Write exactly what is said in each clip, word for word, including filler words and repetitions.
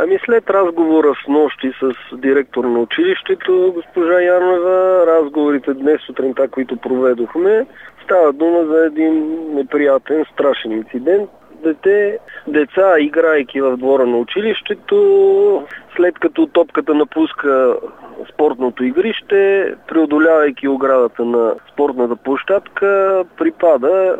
Ами след разговора с нощи с директор на училището, госпожа Янева, разговорите днес сутринта, които проведохме, става дума за един неприятен, страшен инцидент. Дете, деца, играйки в двора на училището, след като топката напуска спортното игрище, преодолявайки оградата на спортната площадка, припада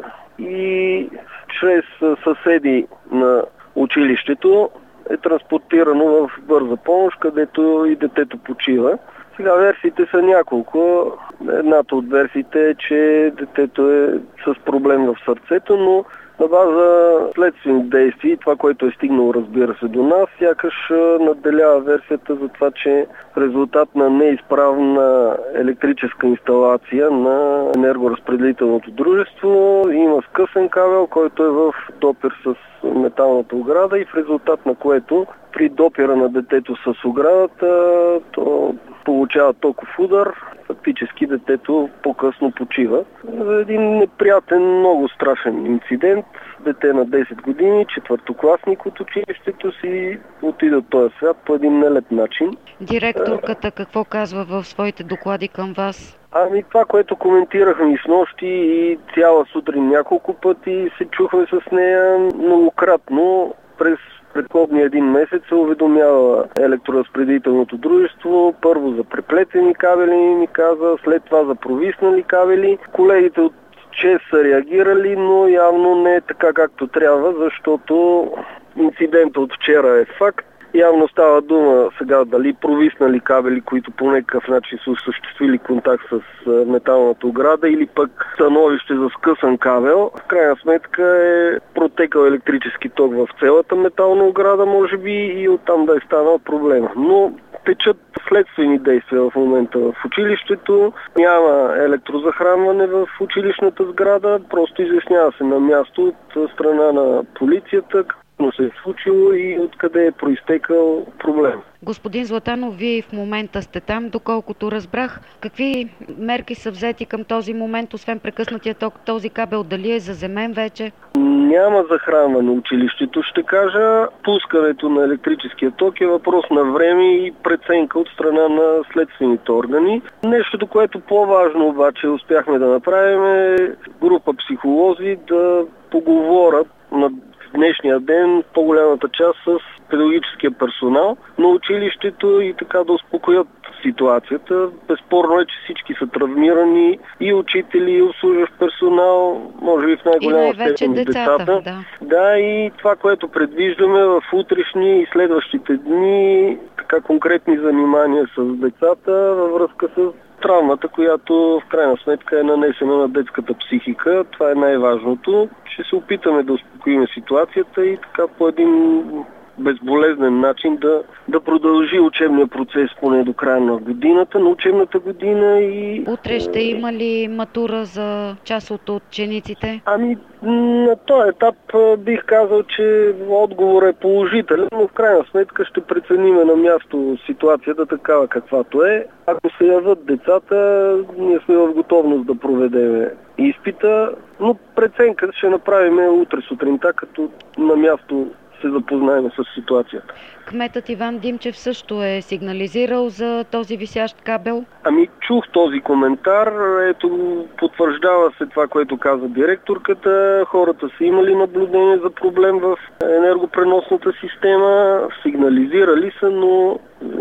и чрез съседи на училището е транспортирано в бърза помощ, където и детето почива. Сега версиите са няколко. Едната от версиите е, че детето е с проблем в сърцето, но на база следствени действия и това, което е стигнало, разбира се, до нас, сякаш надделява версията за това, че в резултат на неизправна електрическа инсталация на енергоразпределителното дружество има скъсен кабел, който е в допир с металната ограда и в резултат на което при допира на детето с оградата то получава токов удар. Фактически детето по-късно почива. За един неприятен, много страшен инцидент. Дете на десет години, четвъртокласник от училището си, отиде от този свят по един нелеп начин. Директорката какво казва в своите доклади към вас? Ами това, което коментирахме и с нощи и цяла сутрин няколко пъти се чухме с нея многократно. През предходния един месец се уведомява електроразпределителното дружество, първо за преплетени кабели, ми каза, след това за провиснали кабели. Колегите от ЧЕЗ са реагирали, но явно не е така както трябва, защото инцидентът от вчера е факт. Явно става дума сега дали провиснали кабели, които по някакъв начин са осъществили контакт с металната ограда или пък становище за скъсан кабел. В крайна сметка е протекал електрически ток в цялата метална ограда, може би, и оттам да е станал проблема. Но течат следствени действия в момента в училището. Няма електрозахранване в училищната сграда, просто изяснява се на място от страна на полицията се е случило и откъде е проистекал проблем. Господин Златанов, вие в момента сте там, доколкото разбрах. Какви мерки са взети към този момент, освен прекъснатия ток, този кабел, дали е заземен вече? Няма захранване училището, ще кажа. Пускането на електрическия ток е въпрос на време и преценка от страна на следствените органи. Нещото, което по-важно обаче успяхме да направим е група психолози да поговорят на днешния ден по-голямата част с педагогическия персонал на училището и така да успокоят ситуацията. Безспорно е, че всички са травмирани, и учители, и обслужващ персонал, може би в най-голяма степен децата. децата. Да. да, и това, което предвиждаме в утрешни и следващите дни, така конкретни занимания с децата във връзка с травмата, която в крайна сметка е нанесена на детската психика. Това е най-важното. Ще се опитаме да успокоим ситуацията и така по един безболезнен начин да, да продължи учебния процес поне до края на годината, на учебната година. И утре ще има ли матура за част от учениците? Ами на този етап бих казал, че отговорът е положителен, но в крайна сметка ще прецениме на място ситуацията такава каквато е. Ако се явят децата, ние сме в готовност да проведем изпита, но преценка ще направим утре сутринта, като на място се запознаем с ситуацията. Кметът Иван Димчев също е сигнализирал за този висящ кабел? Ами чух този коментар. Ето, потвърждава се това, което каза директорката. Хората са имали наблюдение за проблем в енергопреносната система, сигнализирали са, но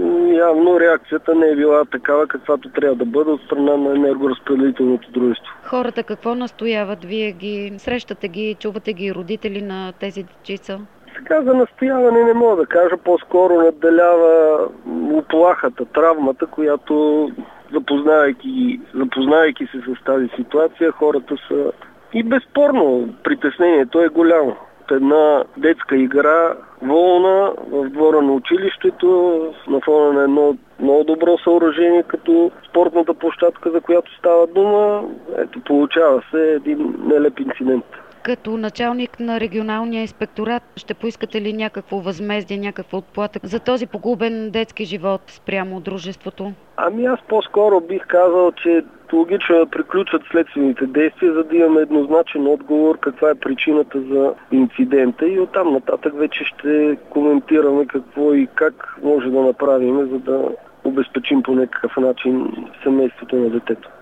явно реакцията не е била такава, каквато трябва да бъде от страна на енергоразпределителното дружество. Хората какво настояват? Вие ги срещате ги, чувате ги родители на тези дечица? Сега за настояване не мога да кажа, по-скоро надделява уплахата, травмата, която запознавайки, запознавайки се с тази ситуация, хората са и безспорно притеснението е голямо. От една детска игра, волна в двора на училището, на фона на едно много добро съоръжение, като спортната площадка, за която става дума, ето получава се един нелеп инцидент. Като началник на регионалния инспекторат, ще поискате ли някакво възмездие, някаква отплата за този погубен детски живот спрямо дружеството? Ами аз по-скоро бих казал, че логично да приключат следствените действия, за да имаме еднозначен отговор каква е причината за инцидента и оттам нататък вече ще коментираме какво и как може да направим, за да обезпечим по някакъв начин семейството на детето.